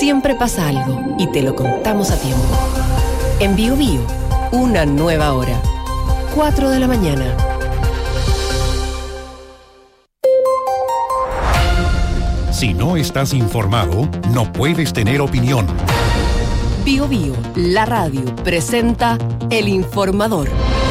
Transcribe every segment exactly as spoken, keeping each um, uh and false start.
siempre pasa algo y te lo contamos a tiempo. En Bío Bío, una nueva hora. cuatro de la mañana. Si no estás informado, no puedes tener opinión. Bío Bío, la radio, presenta El Informador.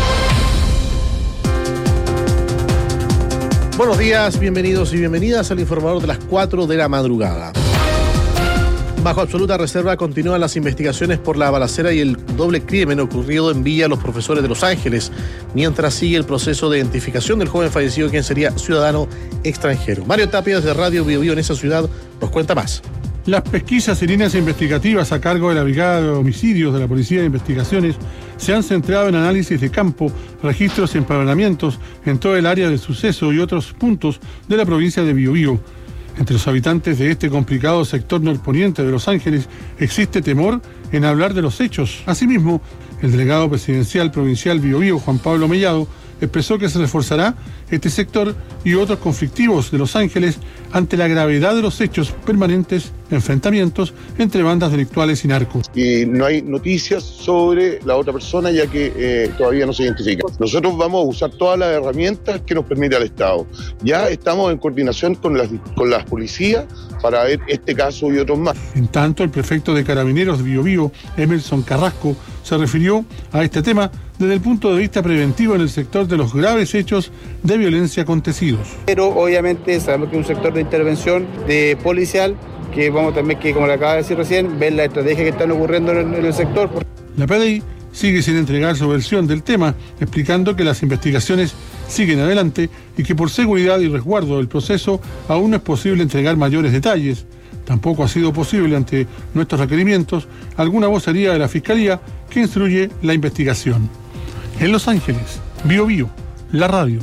Buenos días, bienvenidos y bienvenidas al Informador de las cuatro de la madrugada. Bajo absoluta reserva continúan las investigaciones por la balacera y el doble crimen ocurrido en Villa Los Profesores de Los Ángeles, mientras sigue el proceso de identificación del joven fallecido, quien sería ciudadano extranjero. Mario Tapia, desde Radio Bío Bío en esa ciudad, nos cuenta más. Las pesquisas y líneas investigativas a cargo de la Brigada de Homicidios de la Policía de Investigaciones se han centrado en análisis de campo, registros y empadronamientos en todo el área del suceso y otros puntos de la provincia de Bío Bío. Entre los habitantes de este complicado sector norponiente de Los Ángeles existe temor en hablar de los hechos. Asimismo, el delegado presidencial provincial Bío Bío, Juan Pablo Mellado, expresó que se reforzará este sector y otros conflictivos de Los Ángeles ante la gravedad de los hechos permanentes, enfrentamientos entre bandas delictuales y narcos. Y no hay noticias sobre la otra persona, ya que eh, todavía no se identifica. Nosotros vamos a usar todas las herramientas que nos permite el Estado. Ya estamos en coordinación con las, con las policías para ver este caso y otros más. En tanto, el prefecto de Carabineros de Bío Bío, Emerson Carrasco, se refirió a este tema desde el punto de vista preventivo en el sector de los graves hechos de violencia acontecidos. Pero obviamente sabemos que es un sector de intervención de policial, que vamos también, que como le acaba de decir recién, ver la estrategia que están ocurriendo en el, en el sector. La P D I sigue sin entregar su versión del tema, explicando que las investigaciones siguen adelante y que por seguridad y resguardo del proceso aún no es posible entregar mayores detalles. Tampoco ha sido posible, ante nuestros requerimientos, alguna vocería de la Fiscalía que instruye la investigación. En Los Ángeles, Bío Bío, la radio.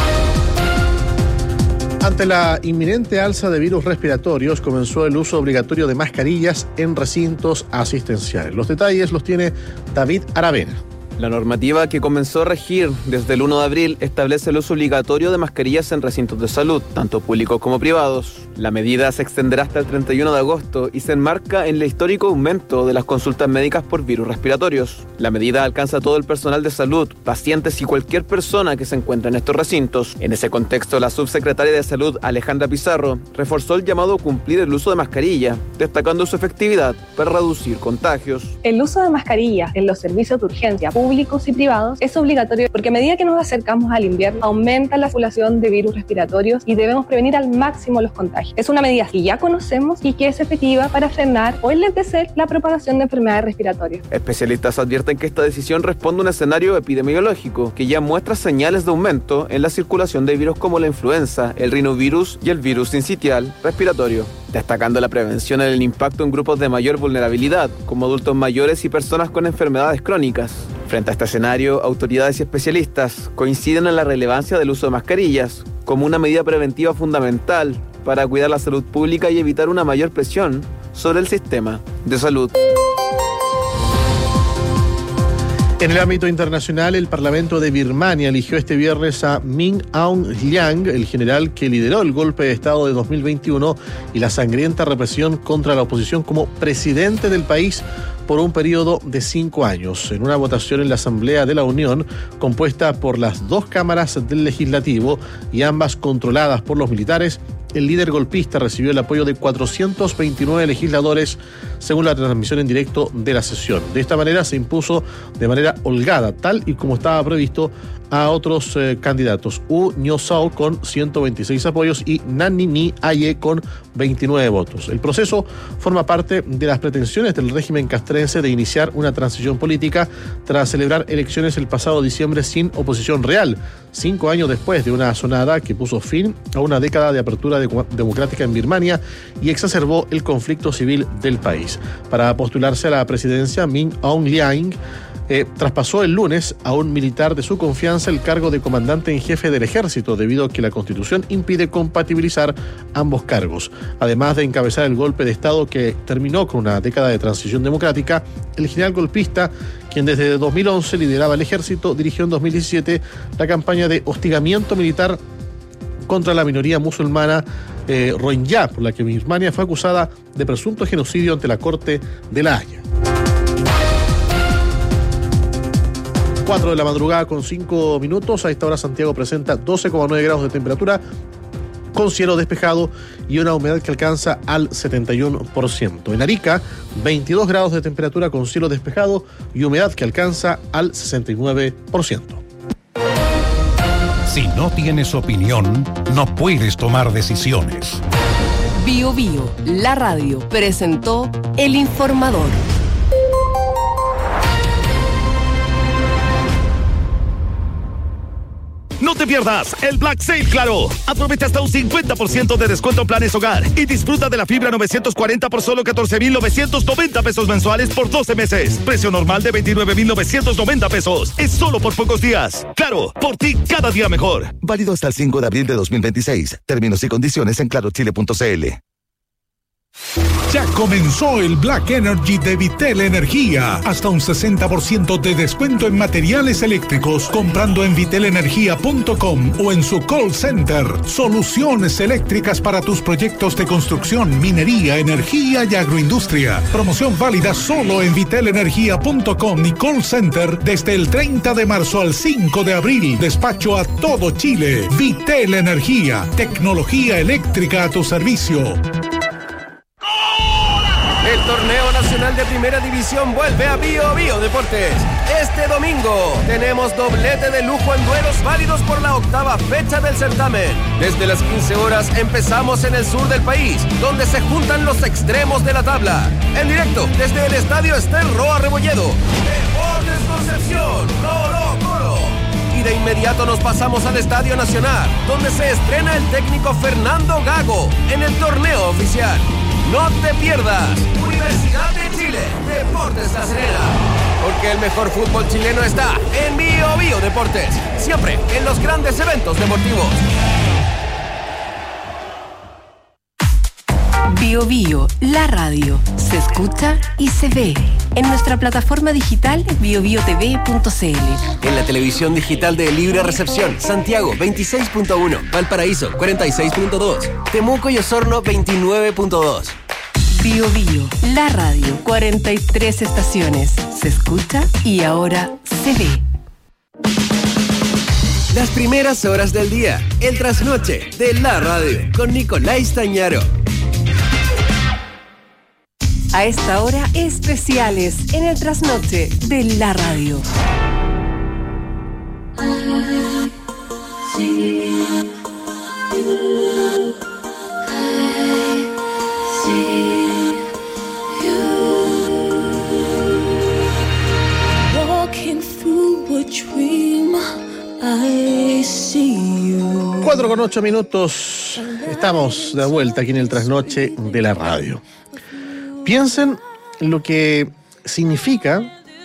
Ante la inminente alza de virus respiratorios, comenzó el uso obligatorio de mascarillas en recintos asistenciales. Los detalles los tiene David Aravena. La normativa que comenzó a regir desde el uno de abril establece el uso obligatorio de mascarillas en recintos de salud, tanto públicos como privados. La medida se extenderá hasta el treinta y uno de agosto y se enmarca en el histórico aumento de las consultas médicas por virus respiratorios. La medida alcanza a todo el personal de salud, pacientes y cualquier persona que se encuentre en estos recintos. En ese contexto, la subsecretaria de Salud, Alejandra Pizarro, reforzó el llamado a cumplir el uso de mascarilla, destacando su efectividad para reducir contagios. El uso de mascarillas en los servicios de urgencia públicos y privados es obligatorio porque a medida que nos acercamos al invierno aumenta la circulación de virus respiratorios y debemos prevenir al máximo los contagios. Es una medida que ya conocemos y que es efectiva para frenar o enlentecer la propagación de enfermedades respiratorias. Especialistas advierten que esta decisión responde a un escenario epidemiológico que ya muestra señales de aumento en la circulación de virus como la influenza, el rinovirus y el virus sincitial respiratorio, destacando la prevención en el impacto en grupos de mayor vulnerabilidad, como adultos mayores y personas con enfermedades crónicas. Frente a este escenario, autoridades y especialistas coinciden en la relevancia del uso de mascarillas como una medida preventiva fundamental para cuidar la salud pública y evitar una mayor presión sobre el sistema de salud. En el ámbito internacional, el Parlamento de Birmania eligió este viernes a Min Aung Hlaing, el general que lideró el golpe de Estado de dos mil veintiuno y la sangrienta represión contra la oposición, como presidente del país por un periodo de cinco años. En una votación en la Asamblea de la Unión, compuesta por las dos cámaras del Legislativo y ambas controladas por los militares, el líder golpista recibió el apoyo de cuatrocientos veintinueve legisladores, según la transmisión en directo de la sesión. De esta manera se impuso de manera holgada, tal y como estaba previsto, a otros eh, candidatos. U Nyosao con ciento veintiséis apoyos y Nanini Aye con veintinueve votos. El proceso forma parte de las pretensiones del régimen castrense de iniciar una transición política tras celebrar elecciones el pasado diciembre sin oposición real, cinco años después de una asonada que puso fin a una década de apertura de- democrática en Birmania y exacerbó el conflicto civil del país. Para postularse a la presidencia, Min Aung Hlaing Eh, traspasó el lunes a un militar de su confianza el cargo de comandante en jefe del ejército, debido a que la Constitución impide compatibilizar ambos cargos. Además de encabezar el golpe de Estado que terminó con una década de transición democrática, el general golpista, quien desde dos mil once lideraba el ejército, dirigió en dos mil diecisiete la campaña de hostigamiento militar contra la minoría musulmana eh, Rohingya, por la que Birmania fue acusada de presunto genocidio ante la Corte de La Haya. cuatro de la madrugada con cinco minutos. A esta hora Santiago presenta doce coma nueve grados de temperatura, con cielo despejado y una humedad que alcanza al setenta y uno por ciento. En Arica, veintidós grados de temperatura con cielo despejado y humedad que alcanza al sesenta y nueve por ciento. Si no tienes opinión, no puedes tomar decisiones. Bio Bio, la radio, presentó El Informador. No te pierdas el Black Sale Claro. Aprovecha hasta un cincuenta por ciento de descuento en planes hogar y disfruta de la fibra novecientos cuarenta por solo catorce mil novecientos noventa pesos mensuales por doce meses. Precio normal de veintinueve mil novecientos noventa pesos. Es solo por pocos días. Claro, por ti cada día mejor. Válido hasta el cinco de abril de dos mil veintiséis. Términos y condiciones en claro chile punto c l. Ya comenzó el Black Energy de Vitel Energía. Hasta un sesenta por ciento de descuento en materiales eléctricos comprando en vitel energía punto com o en su call center. Soluciones eléctricas para tus proyectos de construcción, minería, energía y agroindustria. Promoción válida solo en vitel energía punto com y call center desde el treinta de marzo al cinco de abril. Despacho a todo Chile. Vitel Energía. Tecnología eléctrica a tu servicio. El torneo nacional de primera división vuelve a Bio Bio Deportes. Este domingo tenemos doblete de lujo en duelos válidos por la octava fecha del certamen. Desde las quince horas empezamos en el sur del país, donde se juntan los extremos de la tabla. En directo desde el estadio Ester Roa Rebolledo. Deportes Concepción, Colo Colo. Y de inmediato nos pasamos al Estadio Nacional, donde se estrena el técnico Fernando Gago en el torneo oficial. No te pierdas Universidad de Chile, Deportes La Serena, porque el mejor fútbol chileno está en Bio Bio Deportes, siempre en los grandes eventos deportivos. Bio Bio, la radio, se escucha y se ve en nuestra plataforma digital bio bio t v punto c l. En la televisión digital de Libre Recepción, Santiago veintiséis punto uno, Valparaíso cuarenta y seis punto dos, Temuco y Osorno veintinueve punto dos. Bio Bio, la radio, cuarenta y tres estaciones, se escucha y ahora se ve. Las primeras horas del día, el trasnoche de la radio, con Nicolás Tañaro. A esta hora, especiales en el trasnoche de la radio. Cuatro con ocho minutos. Estamos de vuelta aquí en el trasnoche de la radio. Piensen en lo que significa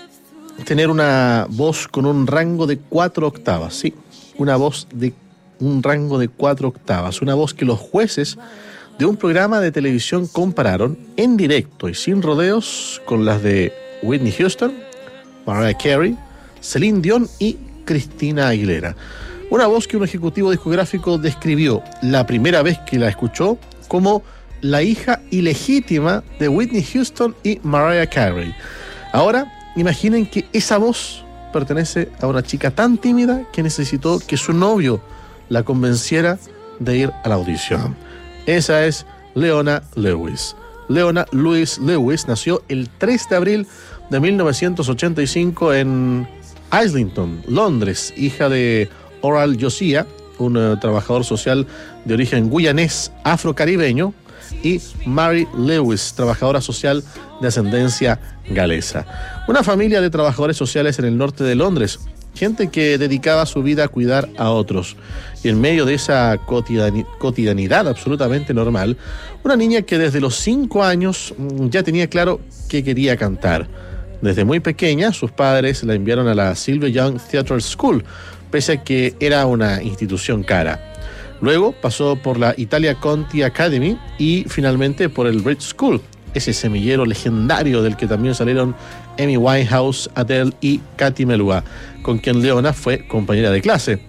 tener una voz con un rango de cuatro octavas, sí, una voz de un rango de cuatro octavas, una voz que los jueces de un programa de televisión compararon en directo y sin rodeos con las de Whitney Houston, Mariah Carey, Celine Dion y Cristina Aguilera. Una voz que un ejecutivo discográfico describió la primera vez que la escuchó como la hija ilegítima de Whitney Houston y Mariah Carey. Ahora, imaginen que esa voz pertenece a una chica tan tímida que necesitó que su novio la convenciera de ir a la audición. Esa es Leona Lewis. Leona Louise Lewis nació el tres de abril de mil novecientos ochenta y cinco en Islington, Londres, hija de Oral Josiah, un uh, trabajador social de origen guyanés afrocaribeño, y Mary Lewis, trabajadora social de ascendencia galesa. Una familia de trabajadores sociales en el norte de Londres, gente que dedicaba su vida a cuidar a otros. Y en medio de esa cotidiani- cotidianidad absolutamente normal, una niña que desde los cinco años ya tenía claro que quería cantar. Desde muy pequeña, sus padres la enviaron a la Sylvia Young Theatre School, pese a que era una institución cara. Luego pasó por la Italia Conti Academy y finalmente por el Bridge School, ese semillero legendario del que también salieron Amy Winehouse, Adele y Katy Melua, con quien Leona fue compañera de clase.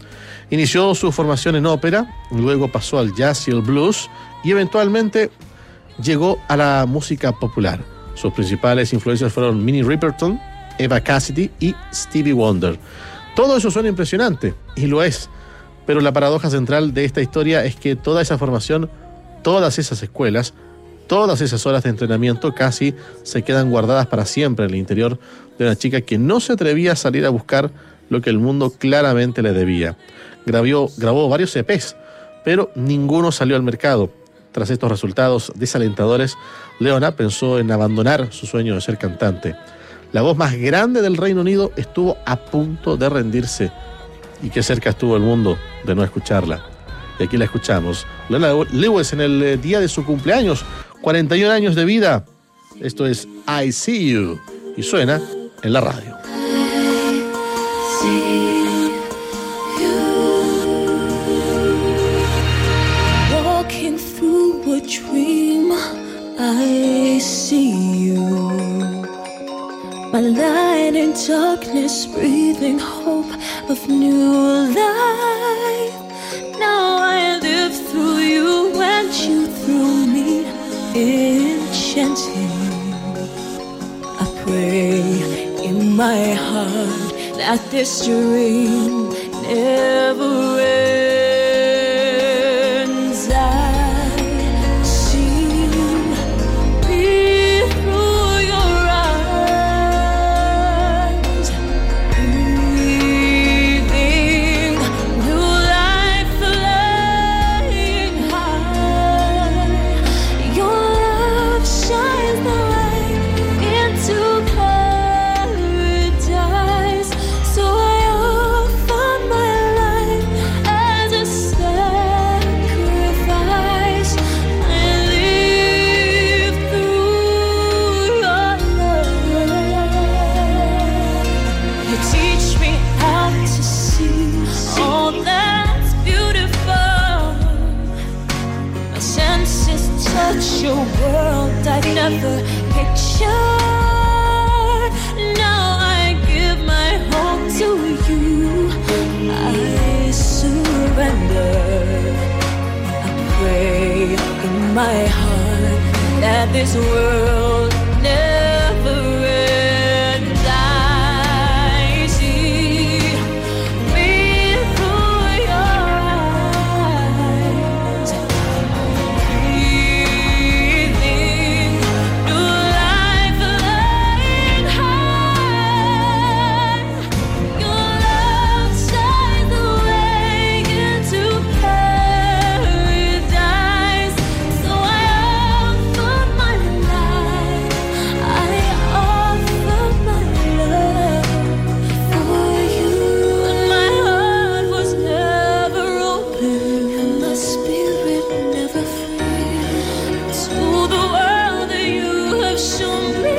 Inició su formación en ópera, luego pasó al jazz y el blues y eventualmente llegó a la música popular. Sus principales influencias fueron Minnie Riperton, Eva Cassidy y Stevie Wonder. Todo eso suena impresionante, y lo es, pero la paradoja central de esta historia es que toda esa formación, todas esas escuelas, todas esas horas de entrenamiento casi se quedan guardadas para siempre en el interior de una chica que no se atrevía a salir a buscar lo que el mundo claramente le debía. Grabó, grabó varios E Pes, pero ninguno salió al mercado. Tras estos resultados desalentadores, Leona pensó en abandonar su sueño de ser cantante. La voz más grande del Reino Unido estuvo a punto de rendirse. Y qué cerca estuvo el mundo de no escucharla. Y aquí la escuchamos. Leona Lewis en el eh, día de su cumpleaños, cuarenta y un años de vida. Esto es I See You. Y suena en la radio. Walking through a dream, I see you. My light in darkness, breathing hope of new life. Now I live through you and you through me, enchanting. I pray in my heart that this dream never ends. I see me through your eyes, breathing new life, flying high. Your love shines the light into paradise. So I offer my life as a sacrifice. I live through your love. You teach me how to see all that's beautiful. My senses touch your world I'd never pictured. Now I give my home to you. I surrender. I pray in my heart that this world never ends. I see me through your eyes, breathing new life, flying high. Your love shines the way into paradise. So I offer my life, I offer my love for you. And my heart was never open, and my spirit never free to the world that you have shown me.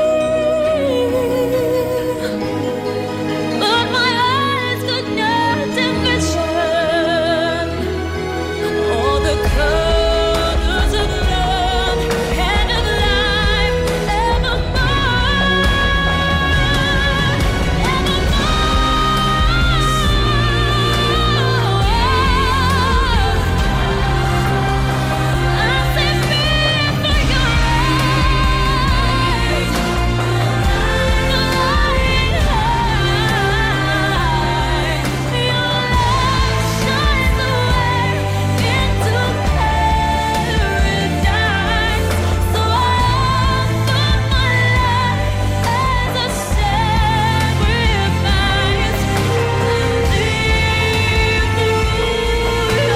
But my eyes could not envision all the colors of love and of life evermore, evermore. I say fear for your eyes, flying high. Your love shines the way into paradise. So I offer my life as a sacrifice. I live through your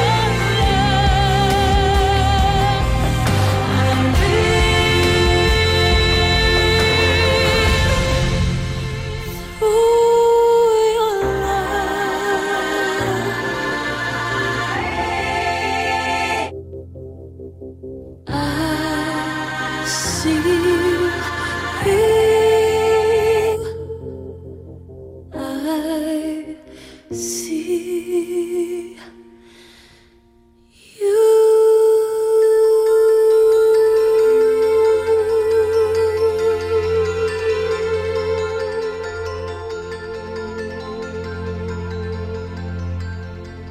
I see you.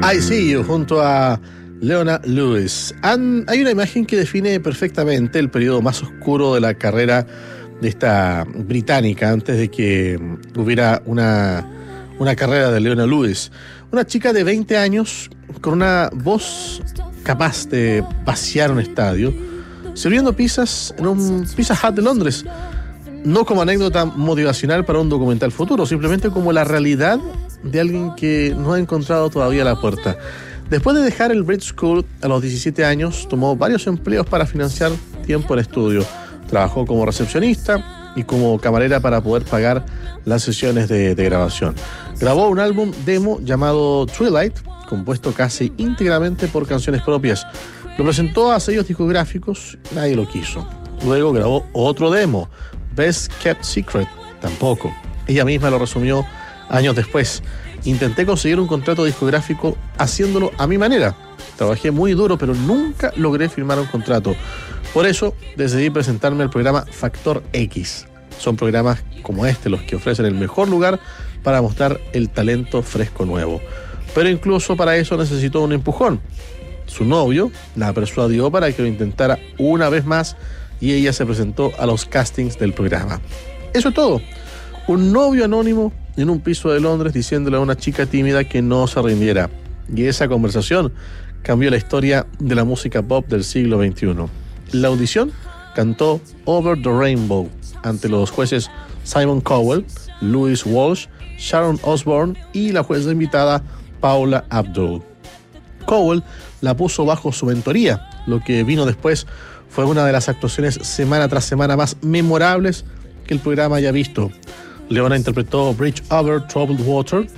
I See You junto a Leona Lewis. Han, hay una imagen que define perfectamente el periodo más oscuro de la carrera de esta británica antes de que hubiera una, una carrera de Leona Lewis. Una chica de veinte años con una voz capaz de vaciar un estadio, sirviendo pizzas en un Pizza Hut de Londres. No como anécdota motivacional para un documental futuro, simplemente como la realidad de alguien que no ha encontrado todavía la puerta. Después de dejar el Bridge School a los diecisiete años, tomó varios empleos para financiar tiempo en estudio. Trabajó como recepcionista y como camarera para poder pagar las sesiones de, de grabación. Grabó un álbum demo llamado Twilight, compuesto casi íntegramente por canciones propias. Lo presentó a sellos discográficos, nadie lo quiso. Luego grabó otro demo, Best Kept Secret, tampoco. Ella misma lo resumió años después. Intenté conseguir un contrato discográfico haciéndolo a mi manera. Trabajé muy duro, pero nunca logré firmar un contrato. Por eso decidí presentarme al programa Factor X. Son programas como este los que ofrecen el mejor lugar para mostrar el talento fresco nuevo. Pero incluso para eso necesitó un empujón. Su novio la persuadió para que lo intentara una vez más y ella se presentó a los castings del programa. Eso es todo. Un novio anónimo en un piso de Londres diciéndole a una chica tímida que no se rindiera. Y esa conversación cambió la historia de la música pop del siglo veintiuno. La audición cantó Over the Rainbow ante los jueces Simon Cowell, Louis Walsh, Sharon Osbourne y la jueza invitada Paula Abdul. Cowell la puso bajo su mentoría. Lo que vino después fue una de las actuaciones semana tras semana más memorables que el programa haya visto. Leona interpretó Bridge Over Troubled Water,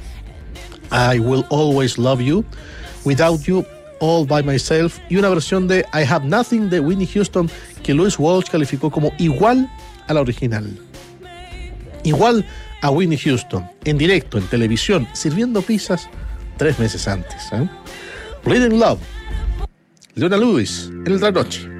I Will Always Love You, Without You, All By Myself y una versión de I Have Nothing de Whitney Houston que Louis Walsh calificó como igual a la original. Igual a Whitney Houston, en directo, en televisión, sirviendo pizzas tres meses antes. ¿eh? Bleeding Love, Leona Lewis, en el trasnoche.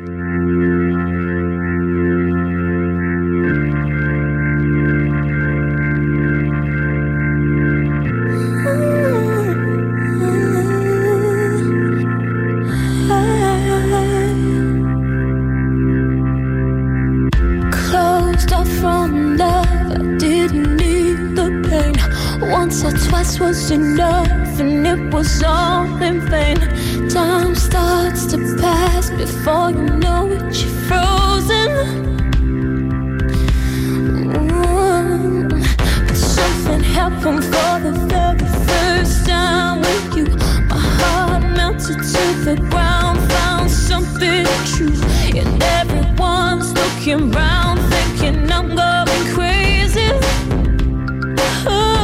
Once or twice was enough, and it was all in vain. Time starts to pass before you know it, you're frozen. Mm. But something happened for the very first time with you. My heart melted to the ground, found something true. And everyone's looking round, thinking I'm going crazy. Oh.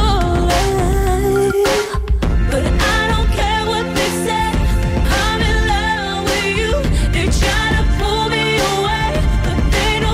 They try to pull me away, but they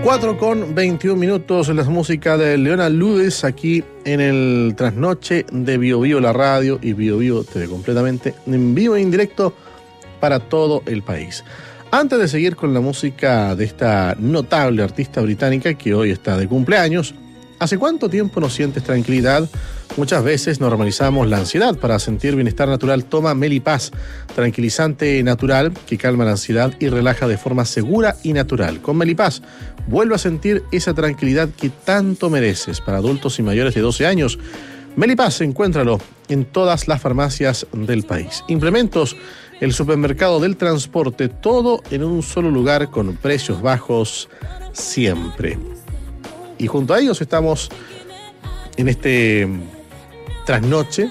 cuatro con veintiún minutos en la música de Leona Lewis aquí en el trasnoche de Bio Bio la radio y Bio Bio T V completamente en vivo e indirecto para todo el país. Antes de seguir con la música de esta notable artista británica que hoy está de cumpleaños, ¿hace cuánto tiempo no sientes tranquilidad? Muchas veces normalizamos la ansiedad. Para sentir bienestar natural, toma Melipaz, tranquilizante natural que calma la ansiedad y relaja de forma segura y natural. Con Melipaz, vuelve a sentir esa tranquilidad que tanto mereces. Para adultos y mayores de doce años, Melipaz, encuéntralo en todas las farmacias del país. Implementos, el supermercado del transporte, todo en un solo lugar con precios bajos siempre. Y junto a ellos estamos en este trasnoche,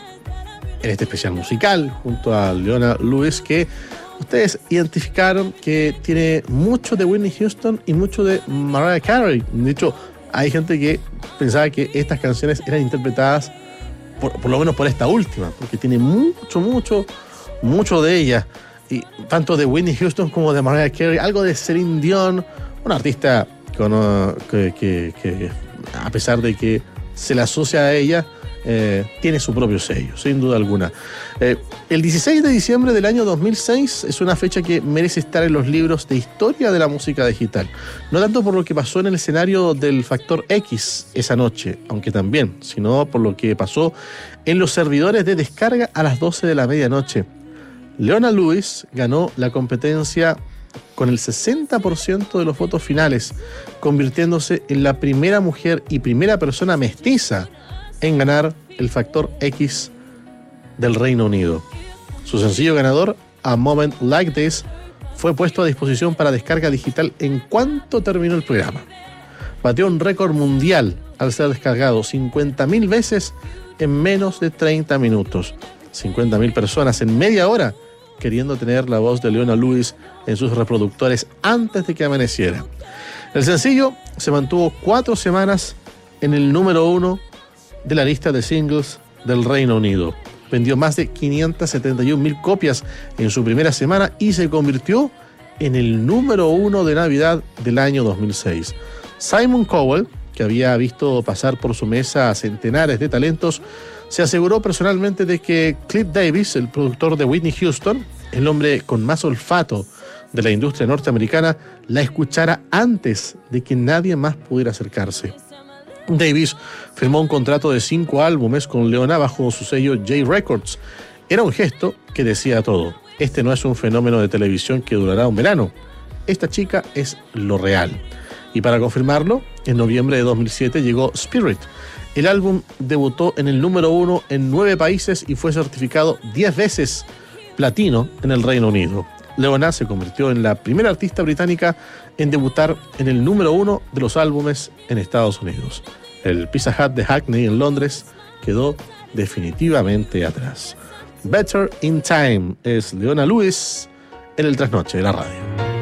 en este especial musical, junto a Leona Lewis, que ustedes identificaron que tiene mucho de Whitney Houston y mucho de Mariah Carey. De hecho, hay gente que pensaba que estas canciones eran interpretadas por, por lo menos por esta última, porque tiene mucho, mucho, mucho de ella. Y tanto de Whitney Houston como de Mariah Carey, algo de Celine Dion, una artista con, uh, que, que, que a pesar de que se le asocia a ella, eh, tiene su propio sello, sin duda alguna. Eh, el dieciséis de diciembre del año dos mil seis es una fecha que merece estar en los libros de historia de la música digital. No tanto por lo que pasó en el escenario del Factor X esa noche, aunque también, sino por lo que pasó en los servidores de descarga a las doce de la medianoche. Leona Lewis ganó la competencia con el sesenta por ciento de los votos finales, convirtiéndose en la primera mujer y primera persona mestiza en ganar el Factor X del Reino Unido. Su sencillo ganador, A Moment Like This, fue puesto a disposición para descarga digital en cuanto terminó el programa. Batió un récord mundial al ser descargado cincuenta mil veces en menos de treinta minutos. cincuenta mil personas en media hora queriendo tener la voz de Leona Lewis en sus reproductores antes de que amaneciera. El sencillo se mantuvo cuatro semanas en el número uno de la lista de singles del Reino Unido. Vendió más de quinientas setenta y una mil copias en su primera semana y se convirtió en el número uno de Navidad del año dos mil seis. Simon Cowell, que había visto pasar por su mesa a centenares de talentos, se aseguró personalmente de que Cliff Davis, el productor de Whitney Houston, el hombre con más olfato de la industria norteamericana, la escuchara antes de que nadie más pudiera acercarse. Davis firmó un contrato de cinco álbumes con Leona bajo su sello J Records. Era un gesto que decía todo. Este no es un fenómeno de televisión que durará un verano. Esta chica es lo real. Y para confirmarlo, en noviembre de dos mil siete llegó Spirit. El álbum debutó en el número uno en nueve países y fue certificado diez veces platino en el Reino Unido. Leona se convirtió en la primera artista británica en debutar en el número uno de los álbumes en Estados Unidos. El Pizza Hut de Hackney en Londres quedó definitivamente atrás. Better in Time es Leona Lewis en el trasnoche de la radio.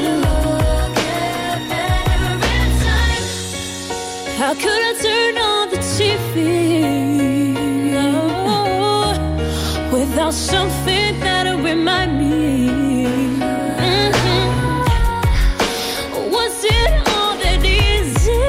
How could I turn on something that'll remind me. Mhm. Was it all that easy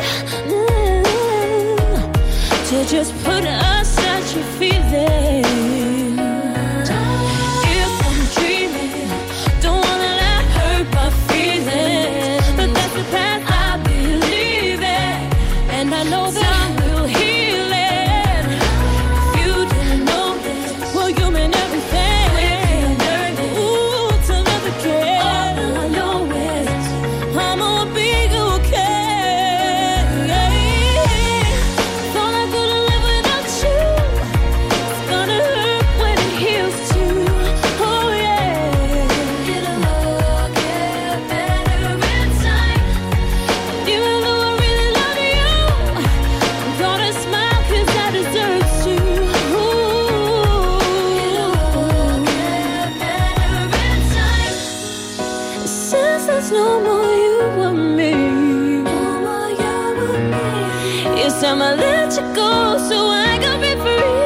mm, to just put aside your feelings? If I'm dreaming, don't wanna let hurt my feelings, but that's the path I believe in, and I know that time will heal it. If you didn't know this, well, you mean everything. Ooh, to love again. All I know is I'ma be okay. Thought I couldn't live without you. It's gonna hurt when it heals too. Oh yeah. It'll all get better in time. Even though I really love you, I'm gonna smile 'cause I deserve to. Ooh. It'll all get better in time. Since there's no more you and me, no more you and me, it's time I let you go so I can be free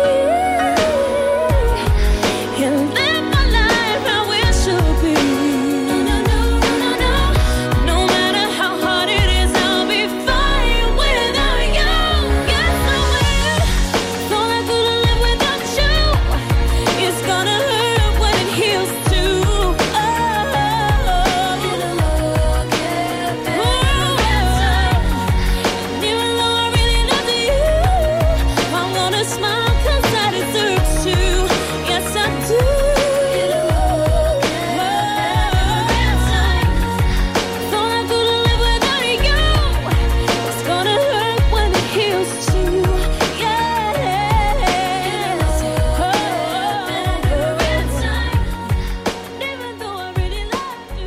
and live my life how it should be. No, no, no, no, no. No matter how hard it is, I'll be fine without you. Yes, I will. Thought I couldn't live without you. It's gonna hurt when it heals too. Oh, it'll all get better in time. Even though I really love you, I'm gonna smile 'cause I deserve to. Yes, I do. It'll all get better in time. Thought I couldn't live without you. It's gonna hurt when it heals too. Yeah. It'll all get better in time. Even though I really love you,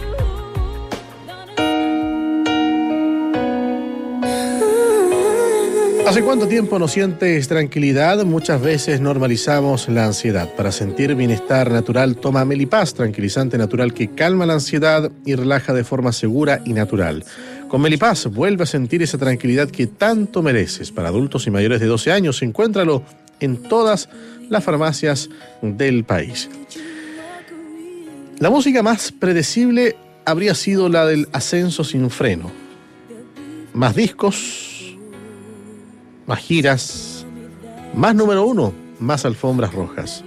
¿Hace cuánto tiempo no sientes tranquilidad? Muchas veces normalizamos la ansiedad. Para sentir bienestar natural, toma Melipaz, tranquilizante natural que calma la ansiedad y relaja de forma segura y natural. Con Melipaz vuelve a sentir esa tranquilidad que tanto mereces. Para adultos y mayores de doce años, encuéntralo en todas las farmacias del país. La música más predecible habría sido la del ascenso sin freno. Más discos, más giras, más número uno, más alfombras rojas.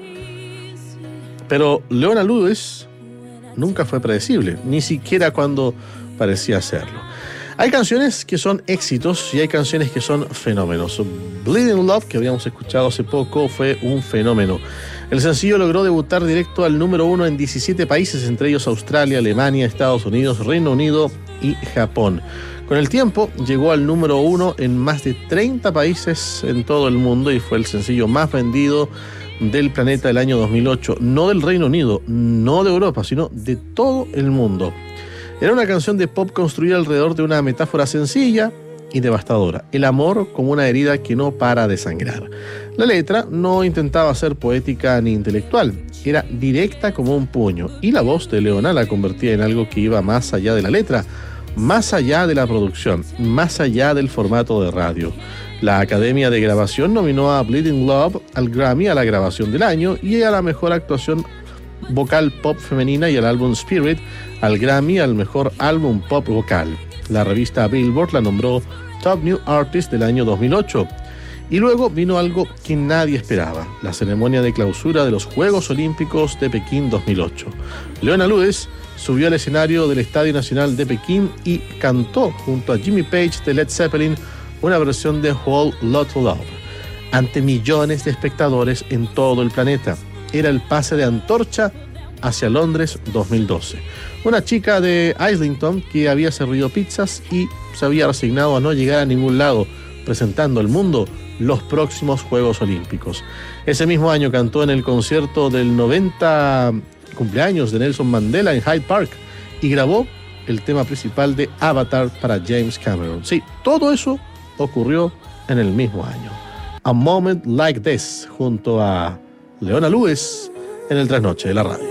Pero Leona Lewis nunca fue predecible, ni siquiera cuando parecía serlo. Hay canciones que son éxitos y hay canciones que son fenómenos. Bleeding Love, que habíamos escuchado hace poco, fue un fenómeno. El sencillo logró debutar directo al número uno en diecisiete países, entre ellos Australia, Alemania, Estados Unidos, Reino Unido y Japón. Con el tiempo llegó al número uno en más de treinta países en todo el mundo y fue el sencillo más vendido del planeta del año dos mil ocho. No del Reino Unido, no de Europa, sino de todo el mundo. Era una canción de pop construida alrededor de una metáfora sencilla y devastadora: el amor como una herida que no para de sangrar. La letra no intentaba ser poética ni intelectual, era directa como un puño, y la voz de Leona la convertía en algo que iba más allá de la letra, más allá de la producción, más allá del formato de radio. La Academia de Grabación nominó a Bleeding Love al Grammy a la grabación del año y a la mejor actuación vocal pop femenina, y al álbum Spirit al Grammy al mejor álbum pop vocal. La revista Billboard la nombró Top New Artist del año dos mil ocho. Y luego vino algo que nadie esperaba: la ceremonia de clausura de los Juegos Olímpicos de Pekín dos mil ocho. Leona Lewis subió al escenario del Estadio Nacional de Pekín y cantó junto a Jimmy Page de Led Zeppelin una versión de Whole Lotta Love ante millones de espectadores en todo el planeta. Era el pase de antorcha hacia Londres dos mil doce. Una chica de Islington que había servido pizzas y se había resignado a no llegar a ningún lado, presentando al mundo los próximos Juegos Olímpicos. Ese mismo año cantó en el concierto del noventa cumpleaños de Nelson Mandela en Hyde Park y grabó el tema principal de Avatar para James Cameron. Sí, todo eso ocurrió en el mismo año. A Moment Like This, junto a Leona Lewis en el Trasnoche de la Radio.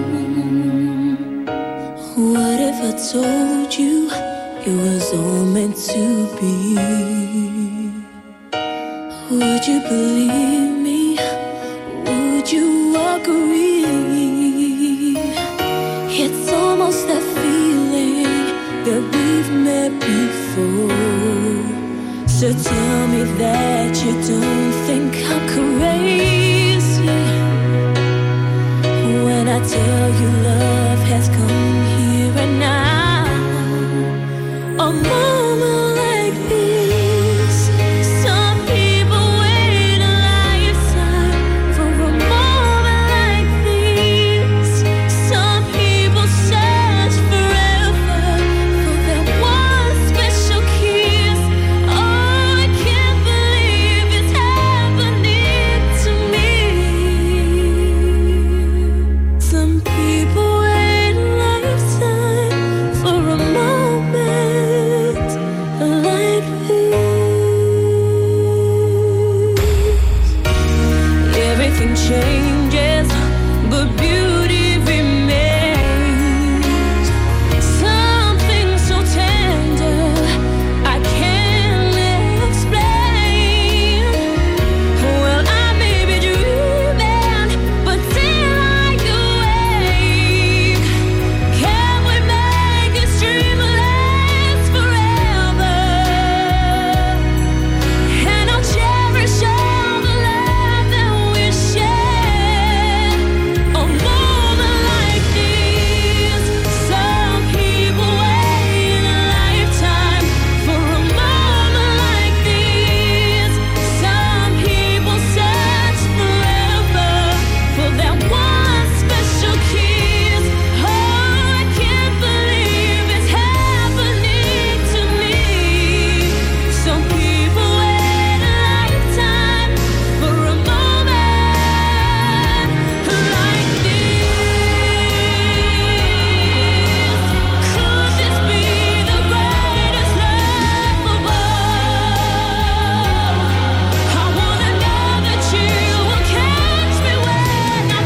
What if I told you it was all meant meant to be. Would you believe me? Would you agree? It's almost that feeling that we've met before. So tell me that you don't think I'm crazy when I tell you love has come here and now. A moment like this, some people wait a lifetime for a moment like this. Some people search forever for that one special kiss. Oh, I can't believe it's happening to me. Some people wait a lifetime for a moment like this. Everything changes, but beauty remains. Something so tender I can't explain. Well, I may be dreaming, but till I awake, can we make this dream last forever? And I'll cherish all the love that we share. A moment like this, some people wait a lifetime for a moment like this. Some people search forever for that one special kiss. Oh, I can't believe it's happening to me. Some people wait a lifetime for a moment like this. Could this be the greatest love of all? I wanna know that you will catch me when I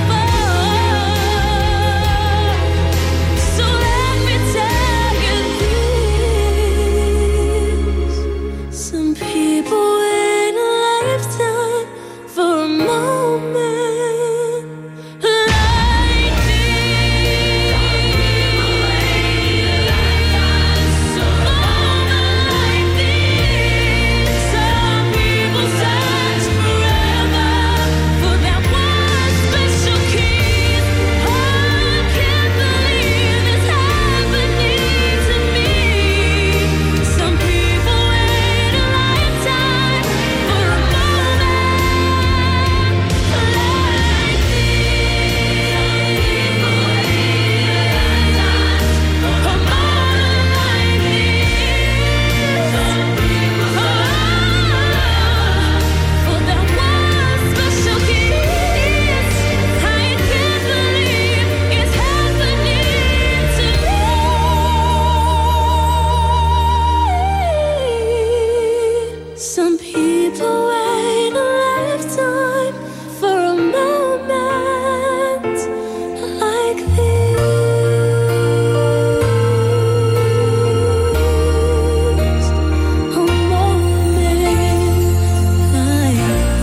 fall. So let me tell you this. Some people wait a lifetime for a moment like this. A moment like this. Some people search forever for that one special kiss. Oh, I can't believe it's happening to me. Some people wait a lifetime for a moment like some people wait a lifetime for a moment like this. A moment like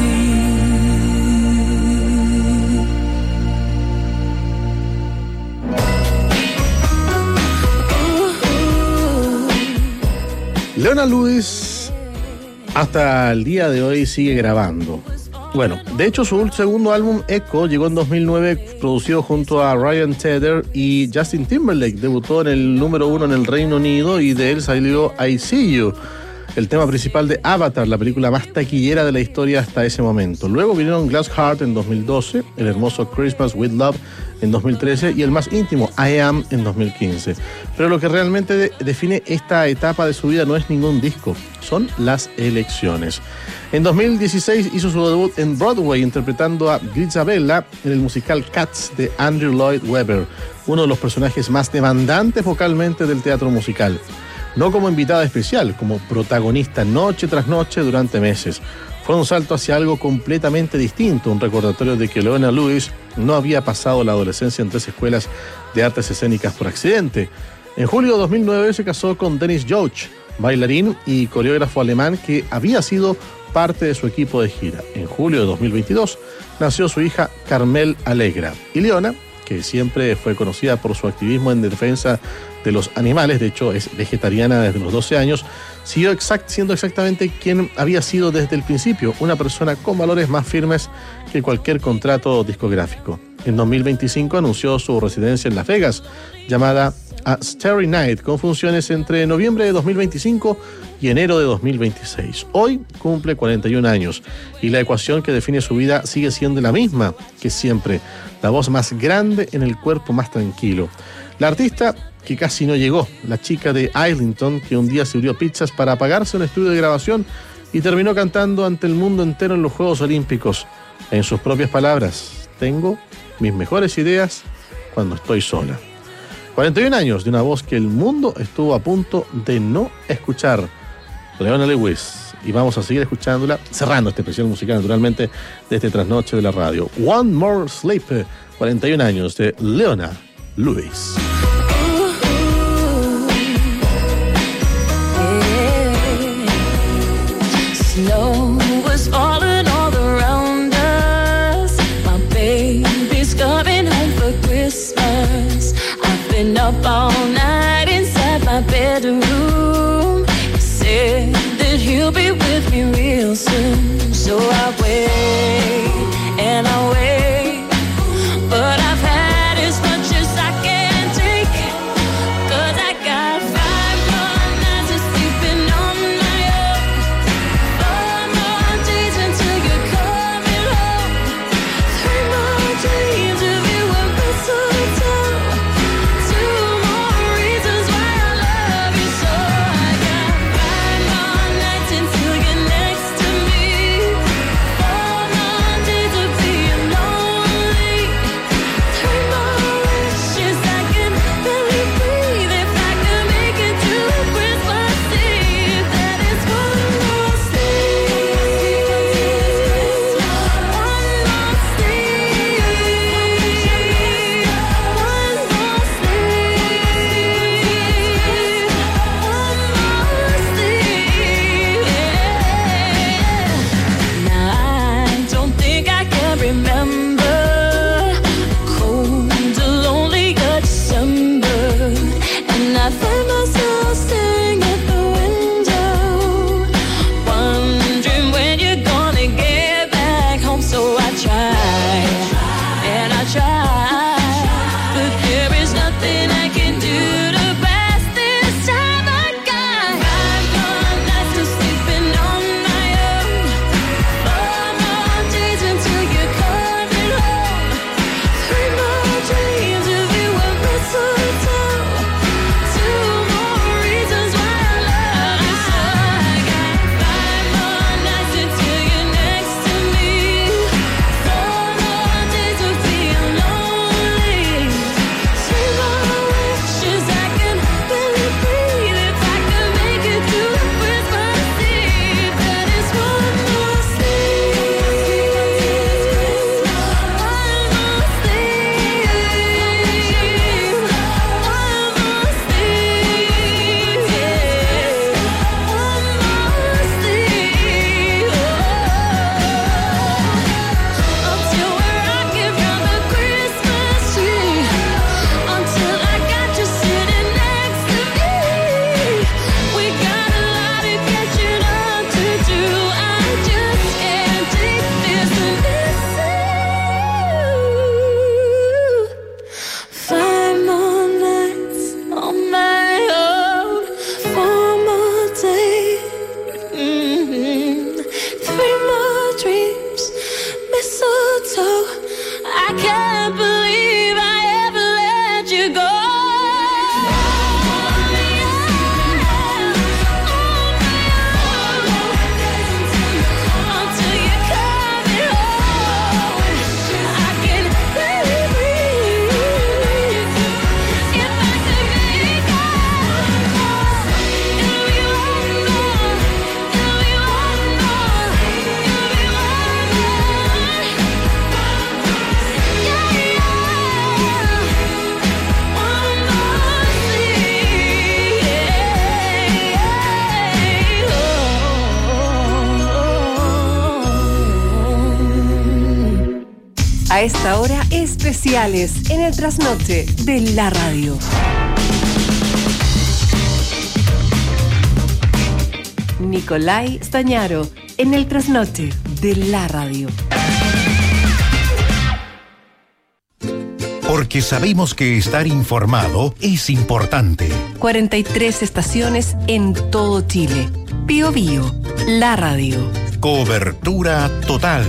this. Leona Lewis hasta el día de hoy sigue grabando. Bueno, de hecho su segundo álbum Echo llegó en dos mil nueve, producido junto a Ryan Tedder y Justin Timberlake. Debutó en el número uno en el Reino Unido y de él salió I See You, el tema principal de Avatar, la película más taquillera de la historia hasta ese momento. Luego vinieron Glass Heart en dos mil doce, el hermoso Christmas with Love en dos mil trece y el más íntimo I Am en dos mil quince. Pero lo que realmente de- define esta etapa de su vida no es ningún disco, son las elecciones. En dos mil dieciséis hizo su debut en Broadway interpretando a Grizabella en el musical Cats de Andrew Lloyd Webber, uno de los personajes más demandantes vocalmente del teatro musical. No como invitada especial, como protagonista noche tras noche durante meses. Fue un salto hacia algo completamente distinto, un recordatorio de que Leona Lewis no había pasado la adolescencia en tres escuelas de artes escénicas por accidente. En julio de dos mil nueve se casó con Dennis George, bailarín y coreógrafo alemán que había sido parte de su equipo de gira. En julio de dos mil veintidós nació su hija Carmel Alegra. Y Leona, que siempre fue conocida por su activismo en defensa de los animales, de hecho es vegetariana desde los doce años, siguió exact, siendo exactamente quien había sido desde el principio, una persona con valores más firmes que cualquier contrato discográfico. En dos mil veinticinco anunció su residencia en Las Vegas, llamada A Starry Night, con funciones entre noviembre de dos mil veinticinco y enero de dos mil veintiséis. Hoy cumple cuarenta y un años y la ecuación que define su vida sigue siendo la misma que siempre: la voz más grande en el cuerpo más tranquilo. La artista que casi no llegó, la chica de Islington que un día sirvió pizzas para apagarse un estudio de grabación y terminó cantando ante el mundo entero en los Juegos Olímpicos. En sus propias palabras: tengo mis mejores ideas cuando estoy sola. cuarenta y un años de una voz que el mundo estuvo a punto de no escuchar. Leona Lewis. Y vamos a seguir escuchándola, cerrando este especial musical, naturalmente, de este trasnoche de la radio. One More Sleep, cuarenta y un años de Leona Lewis. Snow was falling all around us. My baby's coming home for Christmas. I've been up all night inside my bedroom. He said that he'll be with me real soon. So I wait and I wait, but I've had as much as I can take. 'Cause I got five more nights of sleeping on my own. Four more days until you're coming home. Three more dreams of you and mistletoe. Two more reasons why I love you so. I got five more nights until you're next to me. Four more days of being lonely. Three more wishes I can barely breathe. If I could make it to Christmas Eve, that is one more sleep. One more sleep. One more sleep. One more sleep. Now I don't think I can remember cold, lonely December, and I find myself staring at the window, wondering when you're gonna get back home. So I try and I try, but there is nothing I can do to pass this time. I got five more nights of sleeping on my own. Four more days until you're coming home. Three more dreams of you and mistletoe. Two more reasons why I love you so. I got five more nights until you're next to me. Four more days of being lonely. Three more wishes I can barely breathe. If I could make it to Christmas Eve, that is one more sleep. One more sleep. One more sleep. One more sleep. Until we're rocking round the Christmas tree. Until I got you sitting next to me. We got a lot of catching up to do. I just can't take this and listen. Five more nights on my own. Four more days. Mhm. Three more dreams. Mistletoe. I can't believe I ever let you go. Until you come home, I can barely breathe. If I could make it, it'll be one more, it'll be one more, it'll be one more. Yeah. A esta hora, especiales en el trasnoche de la radio. Nicolai Stañaro en el trasnoche de la radio. Porque sabemos que estar informado es importante. cuarenta y tres estaciones en todo Chile. Bio Bio, la radio. Cobertura total.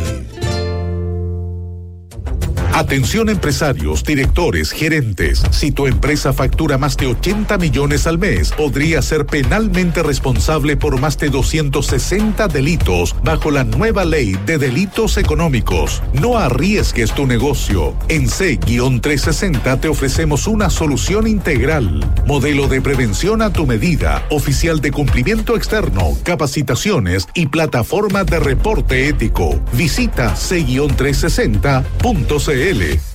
Atención empresarios, directores, gerentes. Si tu empresa factura más de ochenta millones al mes, podría ser penalmente responsable por más de doscientos sesenta delitos bajo la nueva ley de delitos económicos. No arriesgues tu negocio. En C trescientos sesenta te ofrecemos una solución integral. Modelo de prevención a tu medida, oficial de cumplimiento externo, capacitaciones y plataforma de reporte ético. Visita C trescientos sesenta punto c l.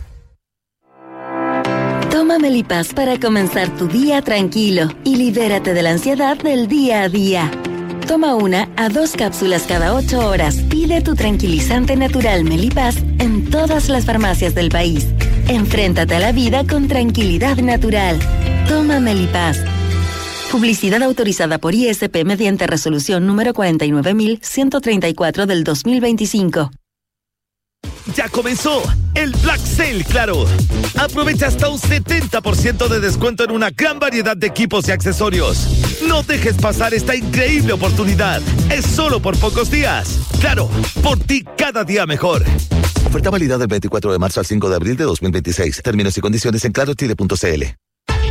Toma Melipaz para comenzar tu día tranquilo y libérate de la ansiedad del día a día. Toma una a dos cápsulas cada ocho horas. Pide tu tranquilizante natural Melipaz en todas las farmacias del país. Enfréntate a la vida con tranquilidad natural. Toma Melipaz. Publicidad autorizada por I S P mediante resolución número cuarenta y nueve mil ciento treinta y cuatro del dos mil veinticinco. Ya comenzó el Black Sale Claro. Aprovecha hasta un setenta por ciento de descuento en una gran variedad de equipos y accesorios. No dejes pasar esta increíble oportunidad. Es solo por pocos días. Claro, por ti cada día mejor. Oferta válida del veinticuatro de marzo al cinco de abril de dos mil veintiséis. Términos y condiciones en claro chile punto c l.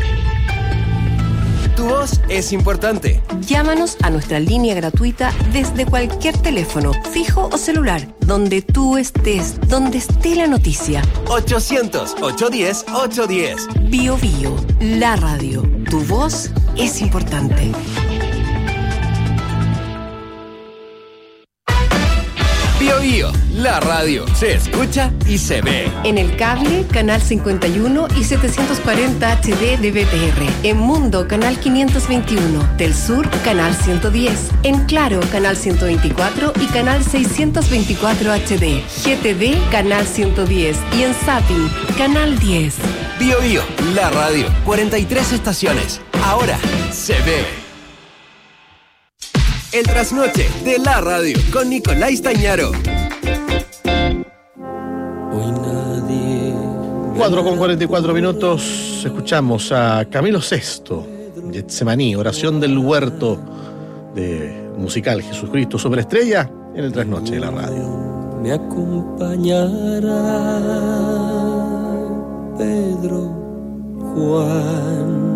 Tu voz es importante. Llámanos a nuestra línea gratuita desde cualquier teléfono, fijo o celular, donde tú estés, donde esté la noticia. ochocientos, ochocientos diez, ochocientos diez. Bio Bio, la radio. Tu voz es importante. Bio Bio, la radio. Se escucha y se ve. En el cable, canal cincuenta y uno y setecientos cuarenta H D de B T R. En Mundo, canal quinientos veintiuno. Del Sur, canal ciento diez. En Claro, canal ciento veinticuatro y canal seiscientos veinticuatro H D. G T D, canal ciento diez. Y en Zapping, canal diez. Bio Bio, la radio. cuarenta y tres estaciones. Ahora se ve. El trasnoche de la radio con Nicolai Stañaro. cuatro con cuarenta y cuatro minutos. Escuchamos a Camilo sexto, Getsemaní, oración del huerto de musical Jesucristo Superestrella en el trasnoche de la radio. Me acompañará Pedro, Juan.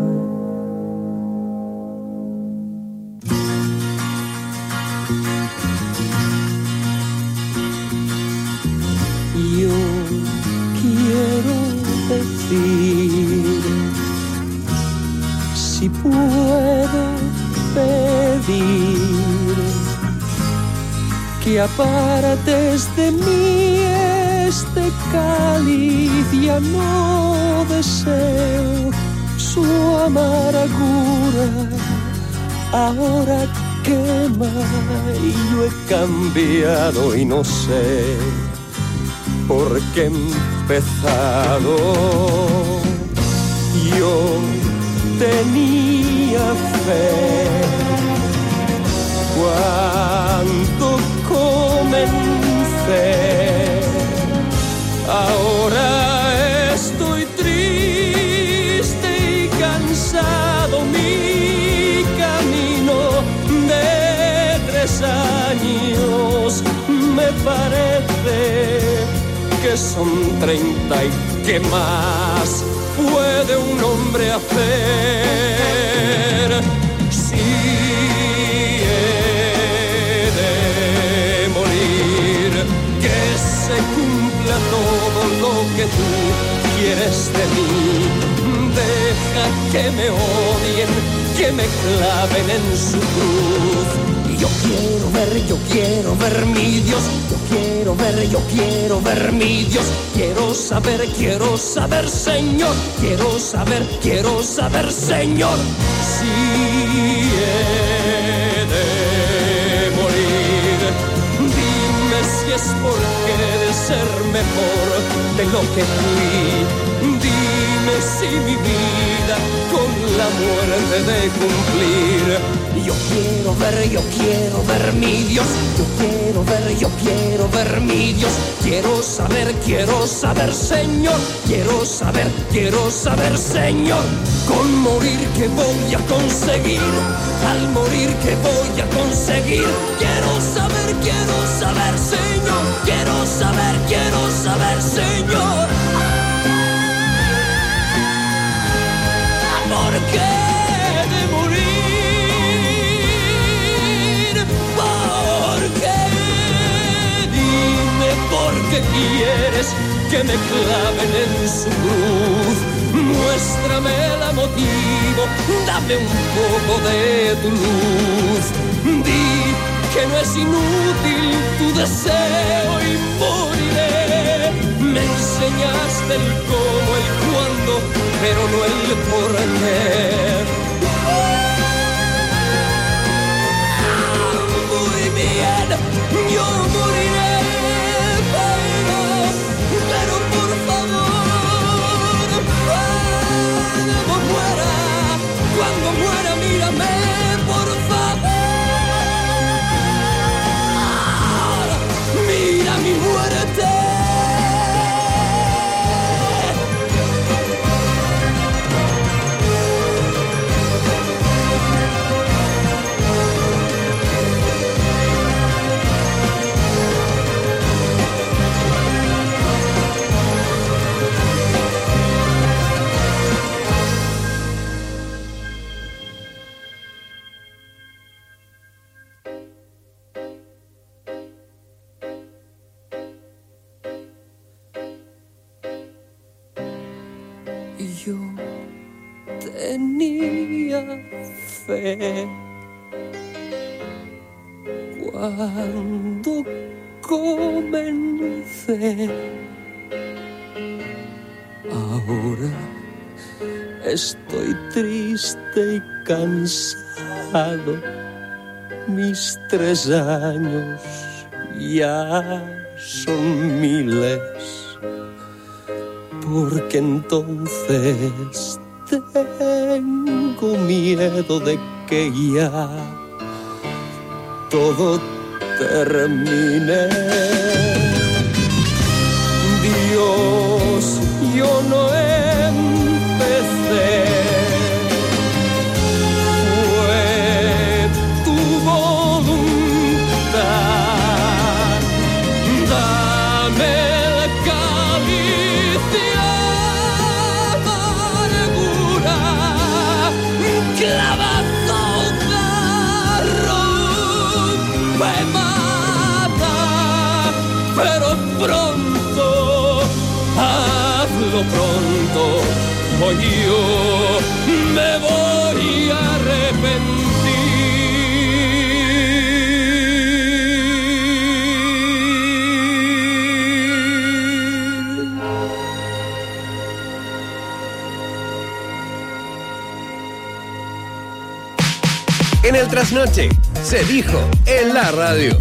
Yo quiero decir, si puedo pedir, que apartes de mí este cáliz, ya no deseo su amargura, ahora quema y yo he cambiado y no sé por qué he empezado. Yo tenía fe cuando comencé, ahora estoy triste y cansado. Mi camino de tres años me parece que son treinta y qué más puede un hombre hacer. Si he de morir, que se cumpla todo lo que tú quieres de mí. Deja que me odien, que me claven en su cruz. Y yo quiero ver, yo quiero ver mi Dios. Yo quiero ver, yo quiero ver mi Dios. Quiero saber, quiero saber, Señor. Quiero saber, quiero saber, Señor. Si he de morir, dime si es porque eres ser mejor de lo que fui. Dime si mi vida con la muerte de cumplir. Yo quiero ver, yo quiero ver mi Dios. Yo quiero ver, yo quiero ver mi Dios. Quiero saber, quiero saber, Señor. Quiero saber, quiero saber, Señor. Con morir que voy a conseguir. Al morir que voy a conseguir. Quiero saber, quiero saber, Señor. Quiero saber, quiero saber, Señor. ¿Por qué de morir? ¿Por qué? Dime por qué quieres que me claven en su cruz. Muéstrame el motivo, dame un poco de tu luz. Di que no es inútil tu deseo y moriré. Me enseñaste el cómo, el cuándo, pero no el por qué. Muy bien, yo moriré, pero, pero por favor, cuando muera, cuando muera, mírame, por favor, mira mi muerte. Yo tenía fe cuando comencé. Ahora estoy triste y cansado. Mis tres años ya son miles. Porque entonces tengo miedo de que ya todo termine. Dios, yo no empecé. Fue tu voluntad. Dame el cáliz de amargura, clavado garro, me mata, pero pronto, hazlo pronto, o yo me voy a arrepentir. En el trasnoche, se dijo en la radio.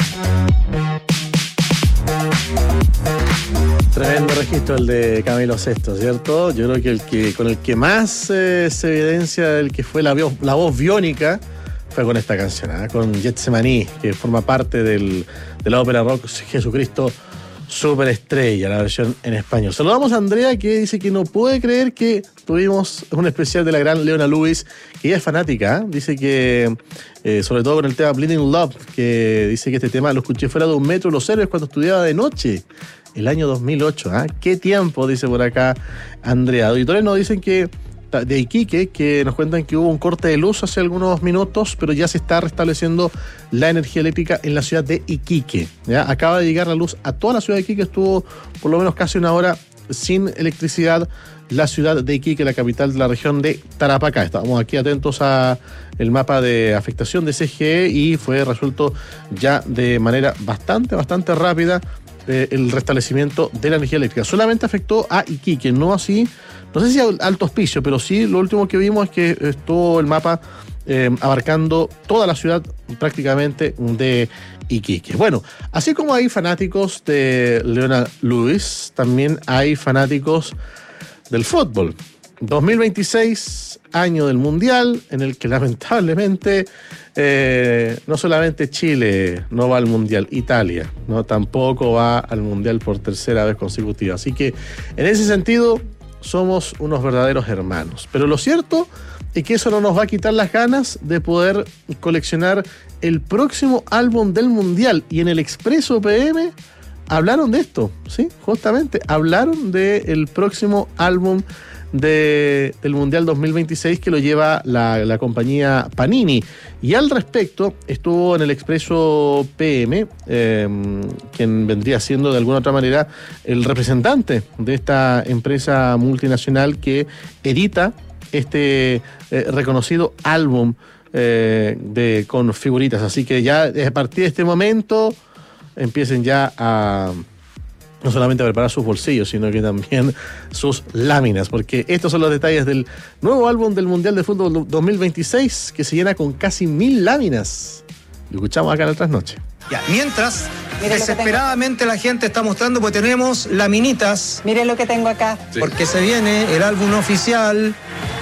Tremendo registro el de Camilo Sesto, ¿cierto? Yo creo que el que con el que más eh, se evidencia el que fue la, bio, la voz biónica fue con esta canción, ¿eh? Con Getsemaní, que forma parte del, de la ópera rock Jesucristo Superestrella, la versión en español. Saludamos a Andrea, que dice que no puede creer que tuvimos un especial de la gran Leona Lewis, que ella es fanática, ¿eh? Dice que, eh, sobre todo con el tema Bleeding Love, que dice que este tema lo escuché fuera de un metro Los Héroes cuando estudiaba de noche, el año dos mil ocho. ¿eh? ¿Qué tiempo? Dice por acá Andrea. Auditores nos dicen que de Iquique, que nos cuentan que hubo un corte de luz hace algunos minutos, pero ya se está restableciendo la energía eléctrica en la ciudad de Iquique. ¿ya? Acaba de llegar la luz a toda la ciudad de Iquique, estuvo por lo menos casi una hora sin electricidad la ciudad de Iquique, la capital de la región de Tarapacá. Estábamos aquí atentos a el mapa de afectación de C G E y fue resuelto ya de manera bastante, bastante rápida eh, el restablecimiento de la energía eléctrica. Solamente afectó a Iquique, no así, no sé si a Alto Hospicio, pero sí lo último que vimos es que estuvo el mapa eh, abarcando toda la ciudad prácticamente de Iquique. Bueno, así como hay fanáticos de Leona Lewis, también hay fanáticos del fútbol. dos mil veintiséis, año del Mundial, en el que lamentablemente eh, no solamente Chile no va al Mundial, Italia no tampoco va al Mundial por tercera vez consecutiva. Así que en ese sentido somos unos verdaderos hermanos. Pero lo cierto es que eso no nos va a quitar las ganas de poder coleccionar el próximo álbum del Mundial. Y en el Expreso P M hablaron de esto, ¿sí? Justamente, hablaron del próximo álbum de, del Mundial dos mil veintiséis que lo lleva la, la compañía Panini. Y al respecto estuvo en el Expreso P M, eh, quien vendría siendo de alguna otra manera el representante de esta empresa multinacional que edita este eh, reconocido álbum eh, de, con figuritas. Así que ya a partir de este momento empiecen ya a no solamente a preparar sus bolsillos, sino que también sus láminas, porque estos son los detalles del nuevo álbum del Mundial de Fútbol dos mil veintiséis, que se llena con casi mil láminas. Lo escuchamos acá en la trasnoche. Ya, mientras, desesperadamente la gente está mostrando, pues tenemos laminitas. Mire lo que tengo acá. Sí. Porque se viene el álbum oficial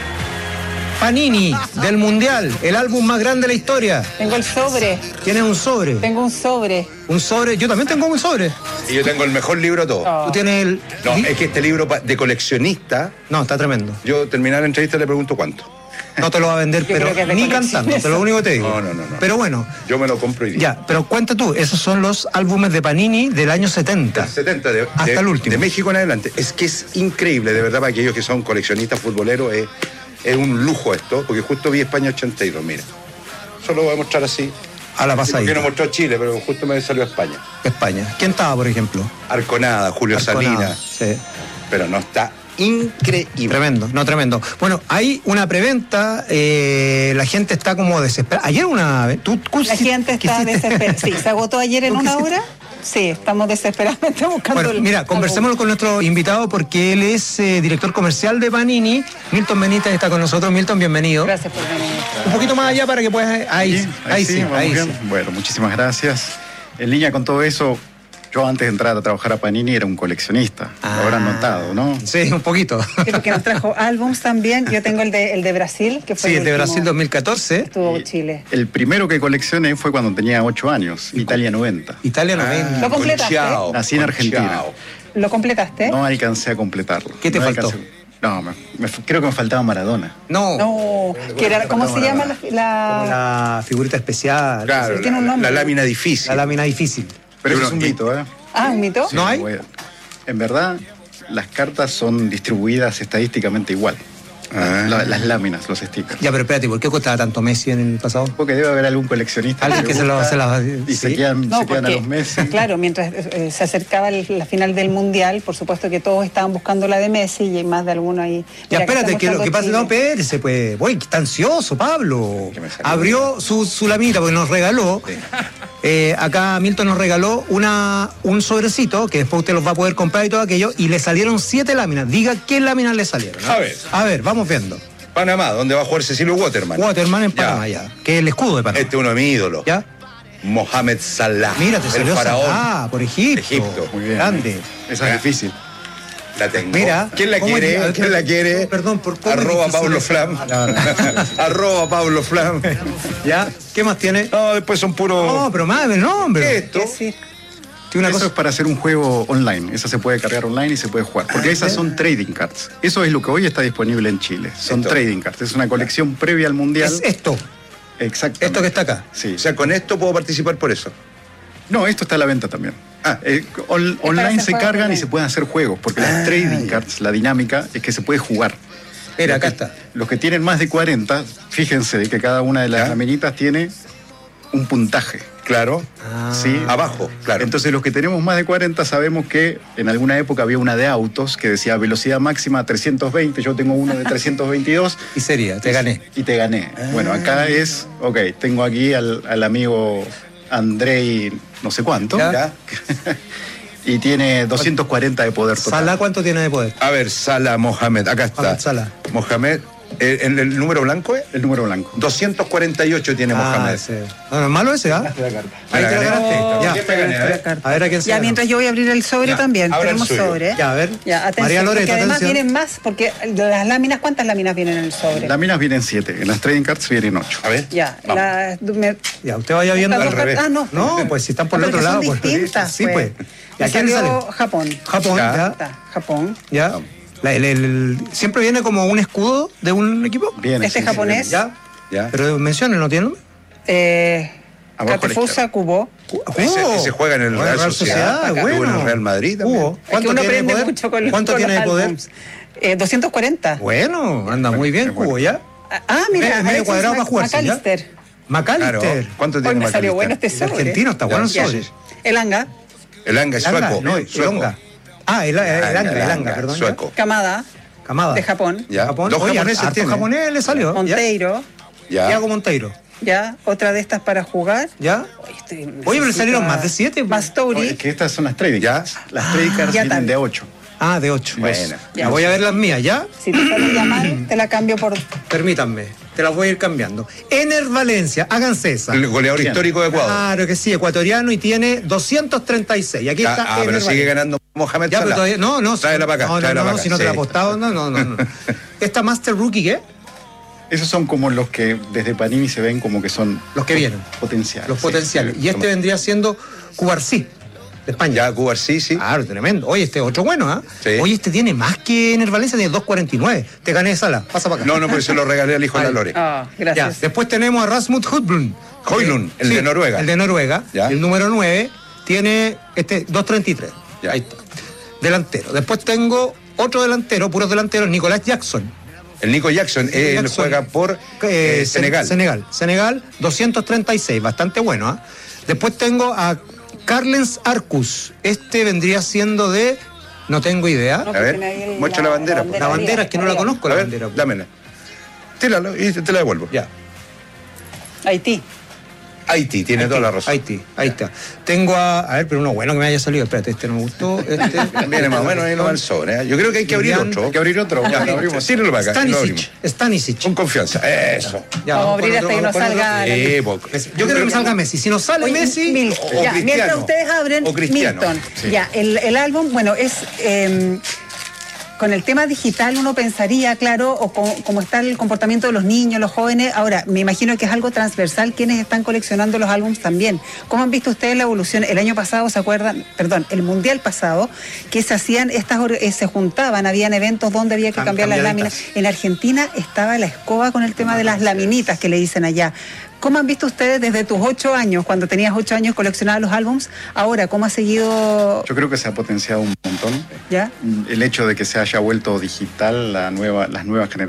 Panini del Mundial, el álbum más grande de la historia. Tengo el sobre. ¿Tienes un sobre? Tengo un sobre. Un sobre, yo también tengo un sobre. Y yo tengo el mejor libro de todo. Oh. ¿Tú tienes el...? No, es que este libro de coleccionista... No, está tremendo. Yo terminar la entrevista le pregunto cuánto. No te lo va a vender, Yo pero ni cantando, te lo único que te digo. No, no, no, no. Pero bueno. Yo me lo compro y digo. Ya, pero cuenta tú, esos son los álbumes de Panini del año setenta. Del setenta, de, hasta de, el último. De México en adelante. Es que es increíble, de verdad, para aquellos que son coleccionistas futboleros, es, es un lujo esto, porque justo vi España ochenta y dos, mira. Solo voy a mostrar así. A la pasadita. Porque no mostró Chile, pero justo me salió España. España. ¿Quién estaba, por ejemplo? Arconada, Julio Arconada, Salinas. Sí. Pero no está increíble. Tremendo, no, tremendo. Bueno, hay una preventa, eh, la gente está como desesperada. Ayer una... ¿tú, tú la gente está desesperada. Sí, se agotó ayer en una hora. Sí, estamos desesperadamente buscando. Bueno, mira, conversémoslo con nuestro invitado porque él es eh, director comercial de Panini. Milton Benítez está con nosotros. Milton, bienvenido. Gracias por venir. Un poquito más allá para que puedas... Ahí, sí, ahí, ahí sí, sí, ahí vamos sí. bien. Bueno, muchísimas gracias. En línea con todo eso, yo antes de entrar a trabajar a Panini era un coleccionista. Ah, lo habrán notado, ¿no? Sí, un poquito. Creo que nos trajo álbums también. Yo tengo el de, el de Brasil, que fue Sí, el el de último Brasil dos mil catorce. que Estuvo Chile. El primero que coleccioné fue cuando tenía ocho años, Italia noventa. Italia noventa. ¿Lo completaste? Conchao, Nací en Argentina. Conchao. ¿Lo completaste? No alcancé a completarlo. ¿Qué te No faltó? alcancé- No, me- me- creo que me faltaba Maradona. No. No, que era, ¿cómo se llama la, la- Como la figurita especial. Claro, Sí, tiene un la, nombre. la lámina difícil. La lámina difícil. Pero eso Pero es un y- mito, ¿eh? Ah, un mito? ¿No hay? Bueno, en verdad, las cartas son distribuidas estadísticamente igual. Ah. La- las láminas, los stickers. Ya, pero espérate, ¿por qué costaba tanto Messi en el pasado? Porque debe haber algún coleccionista Alguien que le se lo- gusta se las- y se sí. quedan, No, se quedan a porque, los meses. claro, mientras eh, se acercaba el- la final del Mundial, por supuesto que todos estaban buscando la de Messi y hay más de alguno ahí. Ya, Mira, espérate, está que lo que pasa, mostrando no, Chile. espérese, pues. Uy, está ansioso, Pablo. Que me salió Abrió su, su lamita porque nos regaló. eh, acá Milton nos regaló una, un sobrecito que después usted los va a poder comprar y todo aquello. Y le salieron siete láminas. Diga qué láminas le salieron. ¿no? A ver. A ver, vamos viendo. Panamá, donde va a jugar Cecilio Waterman. Waterman en Ya. Panamá, ya. Que es el escudo de Panamá. Este es uno de mis ídolos. ¿Ya? Mohamed Salah. Mira, te el salió faraón. Ah, por Egipto. Egipto. Muy bien. Grande. Esa es difícil. La tengo. Mira. ¿Quién la ¿Cómo quiere? es? ¿Quién la quiere? Perdón, por cómo es Arroba difícil Pablo eso. Flam. No, no. Arroba Pablo Flam. ¿Ya? ¿Qué más tiene? No, después son puros. No, pero más el nombre. Esto. Sí. Tiene una Eso cosa. es para hacer un juego online. Esa se puede cargar online y se puede jugar. Porque esas son trading cards. Eso es lo que hoy está disponible en Chile. Son Esto. trading cards. Es una colección previa al mundial. Es esto. Exacto. Esto que está acá. Sí. O sea, con esto puedo participar por eso. No, esto está a la venta también. Ah. Eh, on- para online hacer se juegos cargan online. y se pueden hacer juegos. Porque Ah, las trading ya. cards, la dinámica es que se puede jugar. Mira, Los acá que- está. Los que tienen más de cuarenta, fíjense de que cada una de las Ya. laminitas tiene un puntaje. Claro. Ah. ¿Sí? Abajo, claro. Entonces los que tenemos más de cuarenta sabemos que en alguna época había una de autos que decía velocidad máxima trescientos veinte, yo tengo uno de trescientos veintidós. Y sería, te gané. Y te gané. Bueno, acá es, ok, tengo aquí al, al amigo Andrei no sé cuánto. Ya. ¿Ya? Y tiene doscientos cuarenta de poder total. ¿Salah cuánto tiene de poder? A ver, Salah Mohamed, acá está. Mohamed Salah. Mohamed ¿El, el, el número blanco es? El número blanco. doscientos cuarenta y ocho tiene Ah, Mohamed. ese. No, no es malo ese, ¿ah? Me Ahí la te lo gané. ganaste. Ya. ¿Quién me gané? A ver. A ver a quién se Ya, ganó. mientras yo voy a abrir el sobre Ya, también. abra el Tenemos suyo. sobre. Ya, a ver. Ya, atención. María Loreto, porque además atención. vienen más, porque de las láminas, ¿cuántas láminas vienen en el sobre? Láminas vienen siete, en las trading cards vienen ocho. A ver. Ya, Vamos. la, me- Ya, usted vaya viendo Estas al dos revés. cartas- ah, no. No, pues si están por Ah, el otro pero que lado. son pues, distintas, sí, pues. pues. Me ¿Y a quién le salió sale? Japón. Japón, Ya. ya. Está, Japón. Ya. La- el- el- siempre viene como un escudo de un equipo. Viene, Este sí, japonés. sí, Ya. Ya. Pero mencionen, ¿no tiene nombre? Eh, Abajo a la Katefusa izquierda. Kubo. Ese, ese juega en el Bueno, Real, Real Sociedad. Sociedad, Estuvo bueno. en el Real Madrid también. Hugo, Es que ¿cuánto uno tiene de aprende poder? mucho con, ¿Cuánto con tiene los de poder? álbums. Eh, doscientos cuarenta. Bueno, anda muy bien, Hugo, ¿ya? Ah, mira, Medio Alexis cuadrado Mac- para jugarse, ¿ya? McAllister. McAllister. Claro. ¿Cuánto Hoy tiene me salió McAllister? bueno este El sobre. argentino está bueno el Ya. sobre. El Anga, El Anga es Anga, sueco. no, el sueco. Onga. Ah, el, el, el Anga, Anga, el el Anga, perdón. ¿ya? Sueco. Kamada, Kamada. de Japón. Ya. Japón. Dos Oye, japoneses harto tiene. japonés le salió. ¿ya? Monteiro, Ya. Thiago Monteiro. ya, otra de estas para jugar. ¿Ya? Oye, estoy- Oye, pero le necesita- salieron más de siete. Más No, Story. es que estas son las trading Ya. cards. Las trading cards ya vienen tal. de ocho. Ah, de ocho. Buena. Ya voy a ver las mías, ¿ya? Si te sale ya mal, te la cambio por. Permítanme, te las voy a ir cambiando. Ener Valencia, háganse esa. El goleador ¿Quién? histórico de Ecuador. Claro que sí, ecuatoriano y tiene doscientos treinta y seis. Aquí Ah, está ah, pero Ener sigue Valencia. ganando Mohamed Ya, pero Salah. todavía, no, no. Tráela para acá, No, no, tráela no, para acá. si no te la he Sí. apostado, no, no, no. no. Esta Master Rookie, ¿qué? Esos son como los que desde Panini se ven como que son Los que vienen. potenciales. Los sí. potenciales. Y este vendría siendo Cubarsí, de España. Ya, Cuba sí, sí. Claro, tremendo. Oye, este es otro bueno, ¿ah? Sí. Oye, este tiene más que Ener Valencia, tiene dos cuarenta y nueve. Te gané Sala, pasa para acá. No, no, porque se lo regalé al hijo de la Vale. Lore. Ah, Ya, gracias. después tenemos a Rasmus Højlund. Højlund, el Sí, de Noruega. El de Noruega. Ya. El número nueve tiene este dos treinta y tres. Ya. Ahí está. Delantero. Después tengo otro delantero, puros delanteros, Nicolás Jackson. El Nico Jackson, él Jackson. juega por Eh, eh, Senegal. Senegal. Senegal, doscientos treinta y seis, bastante bueno. ¿ah? Después tengo a Carlens Arcus. Este vendría siendo de. No tengo idea. No, A ver, tiene ahí el- muestra la bandera. La bandera es que no la conozco, A la ver, bandera. dámela. Te la, y te la devuelvo. Ya. Haití. Haití, tiene toda la razón. Haití, ahí está. Tengo a. A ver, pero uno bueno que me haya salido. Espérate, este no me gustó. Este. Viene más o menos ahí no va el sobre. ¿eh? Yo creo que hay que abrir Julián, otro. Hay que abrir otro. Ya, lo abrimos. tíralo para acá. y lo abrimos. Stanisic. Stanisic. Con confianza. Eso. Ya, Vamos a con abrir otro, hasta que vamos nos con otro. salga. la- Eh, po- Yo quiero que me salga Messi. Si no sale Oye, Messi. Mil- o ya, Cristiano. mientras ustedes abren, O Cristiano. Milton. Sí. Ya, el, el álbum, bueno, es. eh, con el tema digital uno pensaría, claro, o co- como está el comportamiento de los niños, los jóvenes. Ahora, me imagino que es algo transversal quienes están coleccionando los álbumes también. ¿Cómo han visto ustedes la evolución? El año pasado, ¿se acuerdan? Perdón, el mundial pasado, que se hacían estas, or- eh, se juntaban, habían eventos donde había que Cam- cambiar las cambiaditas. láminas. En Argentina estaba la escoba con el tema de las laminitas que le dicen allá. ¿Cómo han visto ustedes desde tus ocho años, cuando tenías ocho años coleccionabas los álbums? Ahora, ¿cómo ha seguido? Yo creo que se ha potenciado un montón. ¿Ya? El hecho de que se haya vuelto digital la nueva, las nuevas generaciones.